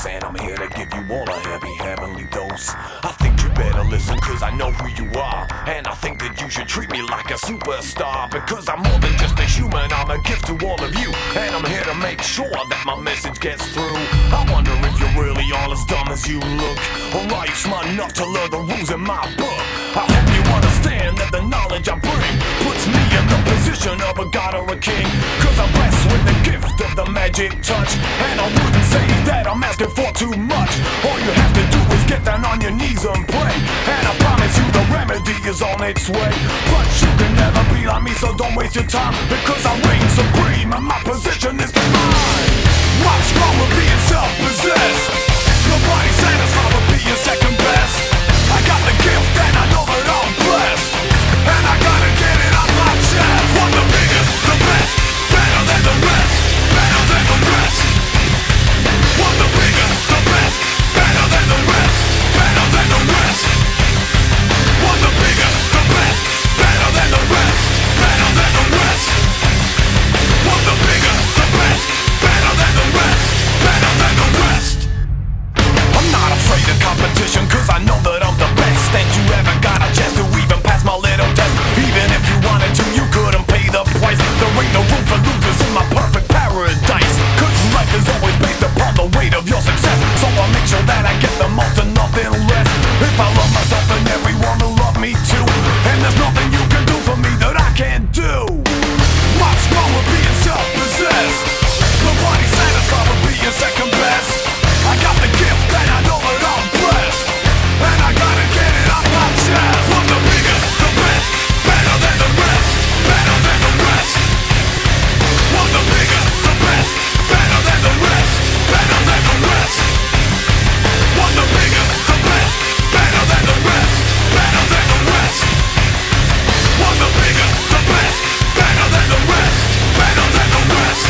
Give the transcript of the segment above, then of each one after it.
Voice, and I'm here to give you all a heavy heavenly dose. I think you better listen, cause I know who you are, and I think that you should treat me like a superstar, because I'm more than just a human, I'm a gift to all of you, and I'm here to make sure that my message gets through. I wonder if you're really all as dumb as you look, or are you smart enough to learn the rules in my book? I hope you understand that the knowledge I bring puts me in the position of a god or a king, cause I'm blessed with the gift of the magic touch, and I wouldn't say that I'm asking for too much. All you have to do is get down on your knees and pray, and I promise you the remedy is on its way. But you can never be like me, so don't waste your time, because I reign supreme and my position is divine. What's wrong with being self-possessed? Nobody satisfied with being second best. I got the gift and I know that I'm blessed, and I gotta get it on my chest. I'm the biggest, the best, better than the rest, better than the rest. I'm the biggest, the best, better than the rest, better than the rest. I'm the biggest, the best, better than the rest, better than the rest. I'm the biggest, the best, better than the rest, better than the rest. I'm not afraid of competition, cause I know that I'm the best, and you haven't got a chance to even pass my little test. Even if you wanted to, you couldn't pay the price. There ain't no room for losers in my perfect paradise, cause life is always based upon the weight of your success. So I'll make sure that I get the most and nothing less. If I love myself, then everyone will love me too, and there's nothing you can do for me that I can't do. What's wrong with being self-possessed? Nobody's satisfied with being second best. I got the gift and I know that I'm blessed, and I gotta get it on my chest. I'm the biggest, the best, better than the rest, better than the rest. I'm the biggest, the best, better than the rest, better than the rest. I'm the biggest, the best, better than the rest, better than the rest. I'm the biggest, the best, better than the rest, better than the rest.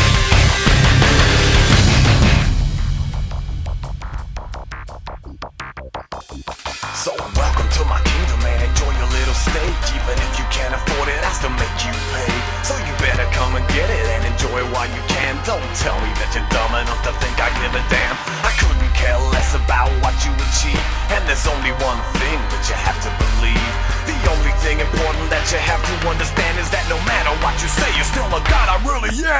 So welcome to my kingdom and enjoy your little stage. Even if you can't afford it, I still make you pay. So you better come and get it and enjoy it while you can. Don't tell me that you're dumb enough to think I give a damn. I couldn't care less about what you achieve, and there's only one thing that you have to believe. The only thing important that you have to understand is that no matter what you say, you're still a god, I really am.